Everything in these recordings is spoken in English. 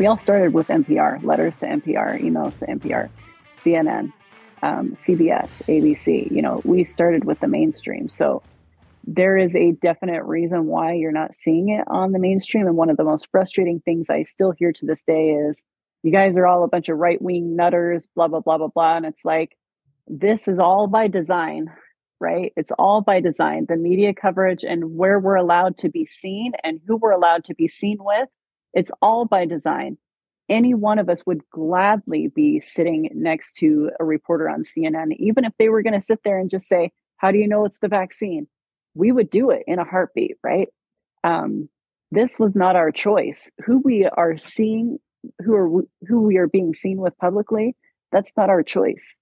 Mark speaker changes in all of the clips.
Speaker 1: We all started with NPR, letters to NPR, emails to NPR, CNN, CBS, ABC. We started with the mainstream. So there is a definite reason why you're not seeing it on the mainstream. And one of the most frustrating things I still hear to this day is, you guys are all a bunch of right-wing nutters, blah, blah, blah, blah, blah. And it's like, this is all by design, right? It's all by design. The media coverage and where we're allowed to be seen and who we're allowed to be seen with, it's all by design. Any one of us would gladly be sitting next to a reporter on CNN, even if they were going to sit there and just say, how do you know it's the vaccine? We would do it in a heartbeat, right? This was not our choice. Who we are seeing, who we are being seen with publicly, that's not our choice.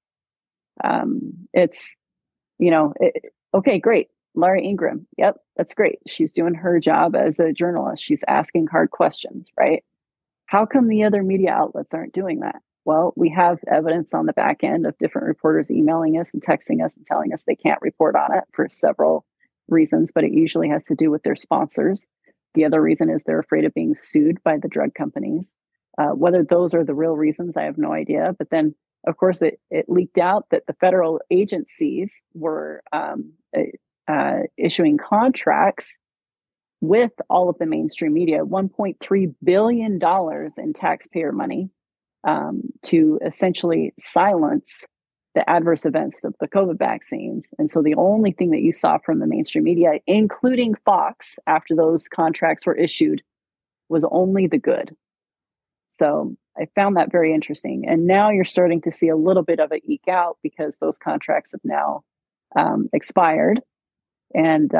Speaker 1: Okay, great. Laura Ingraham. Yep, that's great. She's doing her job as a journalist. She's asking hard questions, right? How come the other media outlets aren't doing that? Well, we have evidence on the back end of different reporters emailing us and texting us and telling us they can't report on it for several reasons, but it usually has to do with their sponsors. The other reason is they're afraid of being sued by the drug companies. Whether those are the real reasons, I have no idea. But then, of course, it leaked out that the federal agencies were issuing contracts with all of the mainstream media, $1.3 billion in taxpayer money to essentially silence the adverse events of the COVID vaccines. And so the only thing that you saw from the mainstream media, including Fox, after those contracts were issued, was only the good. So I found that very interesting. And now you're starting to see a little bit of it eke out because those contracts have now expired. And,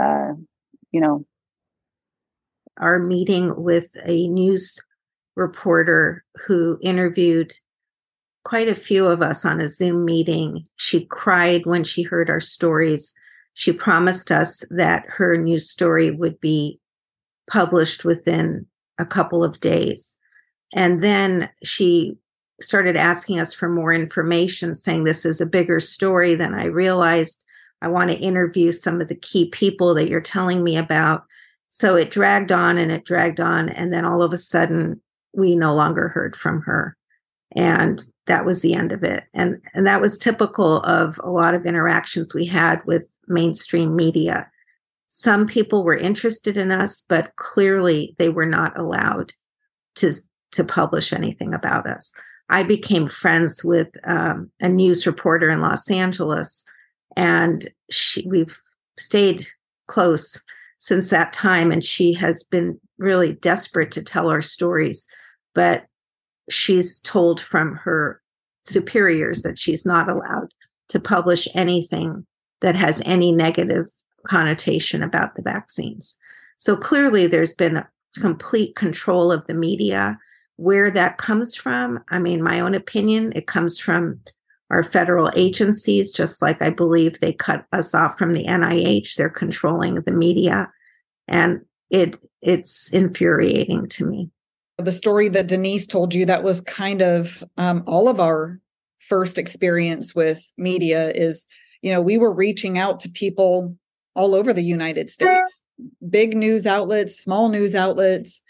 Speaker 2: our meeting with a news reporter who interviewed quite a few of us on a Zoom meeting. She cried when she heard our stories. She promised us that her news story would be published within a couple of days. And then she started asking us for more information, saying this is a bigger story than I realized. I want to interview some of the key people that you're telling me about. So it dragged on and it dragged on. And then all of a sudden, we no longer heard from her. And that was the end of it. And that was typical of a lot of interactions we had with mainstream media. Some people were interested in us, but clearly they were not allowed to publish anything about us. I became friends with a news reporter in Los Angeles, and we've stayed close since that time. And she has been really desperate to tell our stories, but she's told from her superiors that she's not allowed to publish anything that has any negative connotation about the vaccines. So clearly there's been a complete control of the media. Where that comes from, I mean, my own opinion, it comes from our federal agencies, just like I believe they cut us off from the NIH. They're controlling the media, and it's infuriating to me.
Speaker 3: The story that Denise told you, that was kind of all of our first experience with media is, we were reaching out to people all over the United States, big news outlets, small news outlets,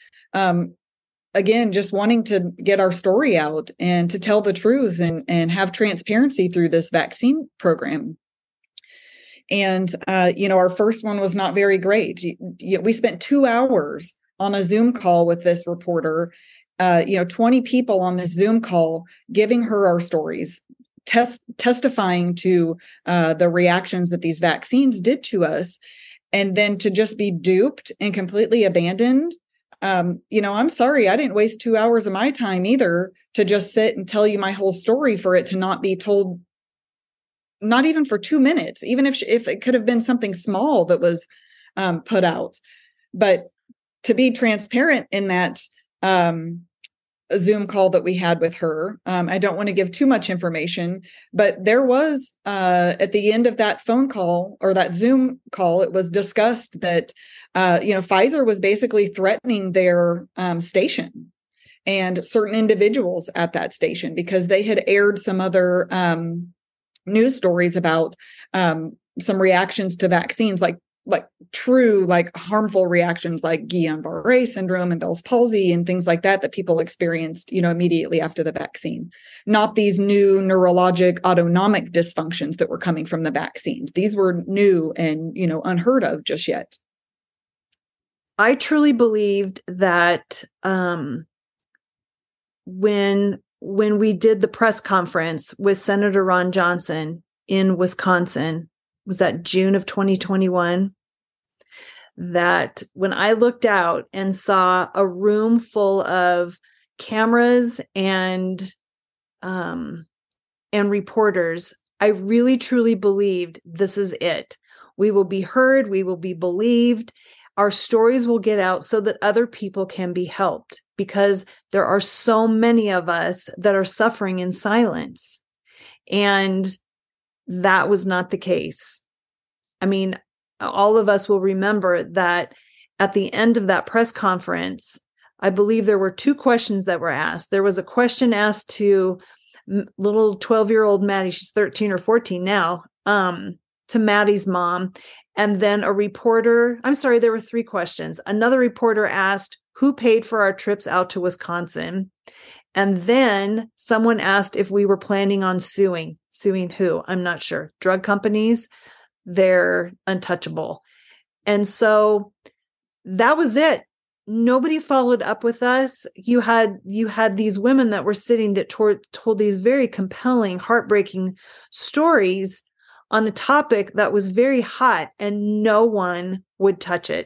Speaker 3: again, just wanting to get our story out and to tell the truth and have transparency through this vaccine program. And, our first one was not very great. We spent 2 hours on a Zoom call with this reporter, 20 people on this Zoom call, giving her our stories, testifying to the reactions that these vaccines did to us, and then to just be duped and completely abandoned. I'm sorry, I didn't waste 2 hours of my time either to just sit and tell you my whole story for it to not be told, not even for 2 minutes, even if it could have been something small that was put out. But to be transparent in that Zoom call that we had with her, I don't want to give too much information, but there was at the end of that phone call or that Zoom call, it was discussed that Pfizer was basically threatening their station and certain individuals at that station because they had aired some other news stories about some reactions to vaccines, like like true, like harmful reactions like Guillain-Barré syndrome and Bell's palsy and things like that people experienced, immediately after the vaccine, not these new neurologic autonomic dysfunctions that were coming from the vaccines. These were new and, unheard of just yet.
Speaker 4: I truly believed that when we did the press conference with Senator Ron Johnson in Wisconsin, was that June of 2021, that when I looked out and saw a room full of cameras and reporters, I really truly believed this is it. We will be heard, we will be believed, our stories will get out so that other people can be helped, because there are so many of us that are suffering in silence. And that was not the case. I mean, all of us will remember that at the end of that press conference, I believe there were 2 questions that were asked. There was a question asked to little 12-year-old Maddie, she's 13 or 14 now, to Maddie's mom. And then there were 3 questions. Another reporter asked, who paid for our trips out to Wisconsin? And then someone asked if we were planning on suing. Suing who? I'm not sure. Drug companies, they're untouchable. And so that was it. Nobody followed up with us. You had these women that were sitting that told these very compelling, heartbreaking stories on the topic that was very hot, and no one would touch it.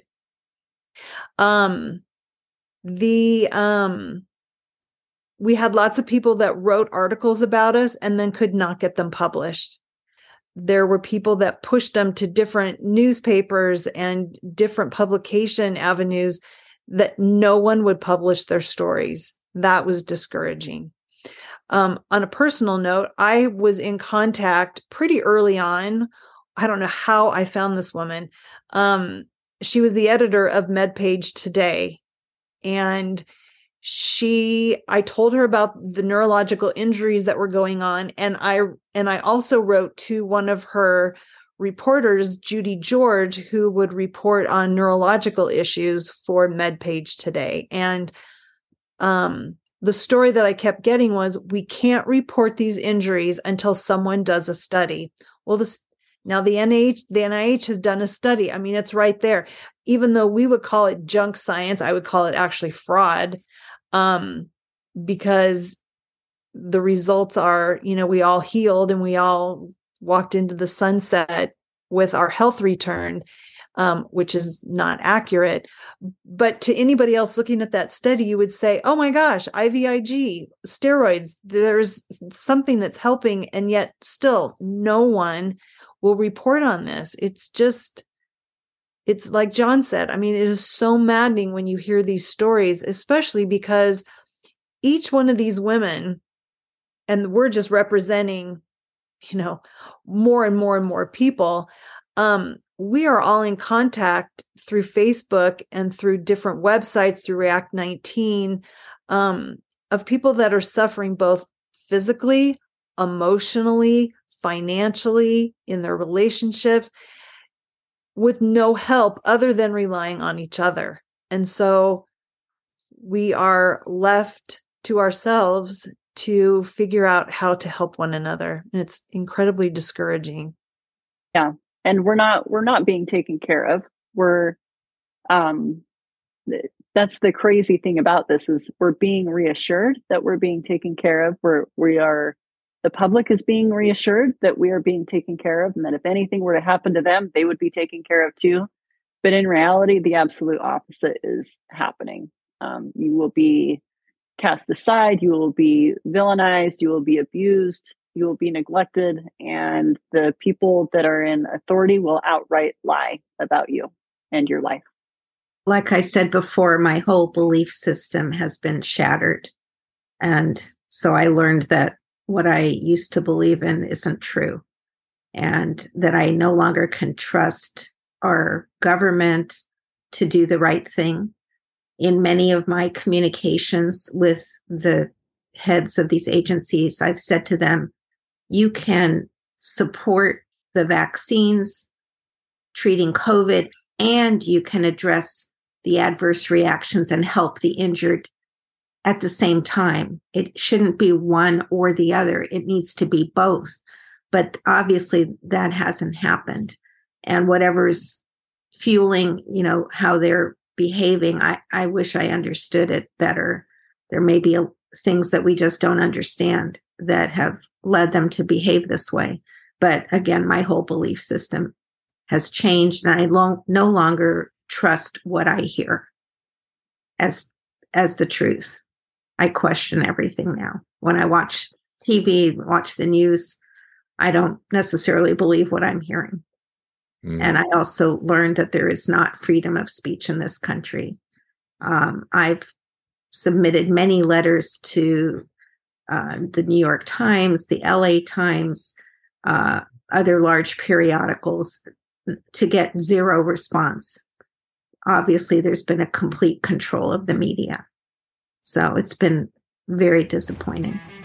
Speaker 4: We had lots of people that wrote articles about us and then could not get them published. There were people that pushed them to different newspapers and different publication avenues that no one would publish their stories. That was discouraging. On a personal note, I was in contact pretty early on. I don't know how I found this woman. She was the editor of MedPage Today. And I told her about the neurological injuries that were going on. And I also wrote to one of her reporters, Judy George, who would report on neurological issues for MedPage Today. And the story that I kept getting was, we can't report these injuries until someone does a study. Well, now the NIH has done a study. I mean, it's right there. Even though we would call it junk science, I would call it actually fraud, because the results are, we all healed and we all walked into the sunset with our health return, which is not accurate. But to anybody else looking at that study, you would say, oh my gosh, IVIG, steroids, there's something that's helping. And yet still no one will report on this. It's like John said, I mean, it is so maddening when you hear these stories, especially because each one of these women, and we're just representing, more and more and more people, we are all in contact through Facebook and through different websites, through React 19, of people that are suffering both physically, emotionally, financially, in their relationships, with no help other than relying on each other. And so we are left to ourselves to figure out how to help one another. And it's incredibly discouraging.
Speaker 1: Yeah. And we're not being taken care of. That's the crazy thing about this, is we're being reassured that we're being taken care of. The public is being reassured that we are being taken care of, and that if anything were to happen to them, they would be taken care of too. But in reality, the absolute opposite is happening. You will be cast aside, you will be villainized, you will be abused, you will be neglected, and the people that are in authority will outright lie about you and your life.
Speaker 2: Like I said before, my whole belief system has been shattered. And so I learned that what I used to believe in isn't true, and that I no longer can trust our government to do the right thing. In many of my communications with the heads of these agencies, I've said to them, you can support the vaccines, treating COVID and you can address the adverse reactions and help the injured at the same time. It shouldn't be one or the other. It needs to be both. But obviously that hasn't happened. And whatever's fueling, how they're behaving, I wish I understood it better. There may be things that we just don't understand that have led them to behave this way. But again, my whole belief system has changed, and I no longer trust what I hear as the truth. I question everything now. When I watch TV, watch the news, I don't necessarily believe what I'm hearing. And I also learned that there is not freedom of speech in this country. I've submitted many letters to the New York Times, the LA Times, other large periodicals to get zero response. Obviously, there's been a complete control of the media. So it's been very disappointing.